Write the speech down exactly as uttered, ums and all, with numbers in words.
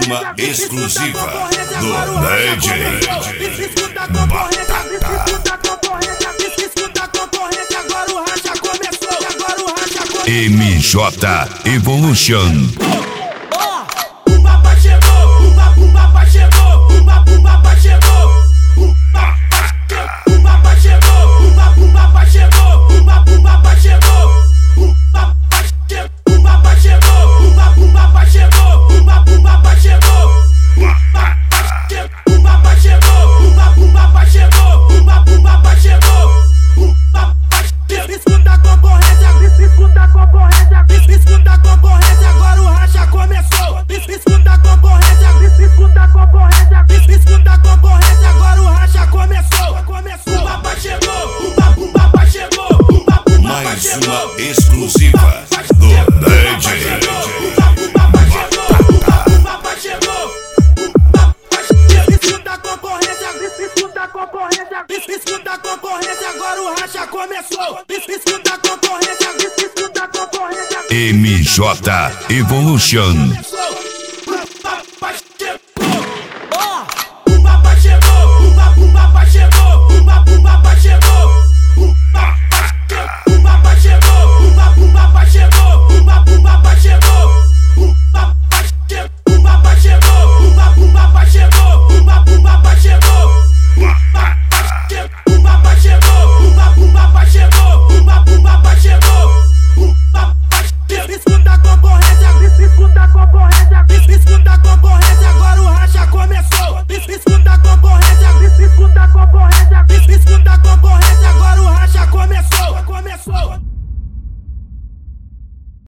uma exclusiva do D J M J Evolution. O papai chegou, o papai, o papai chegou, o papai, o papai chegou, o papai chegou, o papai, o papai chegou, o papai, o papai chegou, o papai chegou, o papai, o papai chegou, o papai, o papai chegou, o papai chegou, o papai, o papai chegou, o papai, o papai chegou, o papai escuta a concorrência, escuta a concorrência, escuta a concorrência, agora o racha começou. Escuta a concorrência, escuta a concorrência, escuta a concorrência, agora o racha começou. Começou. O papai chegou, o papai, o papai chegou, o papai, o papai Mais chegou. uma exclusiva do D J. O papai, o papai chegou, o papai, o papai chegou, o papai escuta a concorrência, escuta a concorrência, escuta a concorrência, agora o racha começou. Escuta a concorrência, escuta a concorrência. M J Evolution. O papai chegou, o papai chegou, o papai, o papai chegou, o papai, o papai chegou, o papai chegou, o papai, o papai chegou, o papai, o papai chegou, o papai chegou, o papai, o papai chegou, o papai, o papai chegou, o papai chegou, o papai, o papai chegou, o papai, o papai chegou, o papai escuta a concorrência, escuta a concorrência, escuta a concorrência, agora o racha começou. Escuta a concorrência, escuta a concorrência, escuta a concorrência, agora o racha começou. Começou.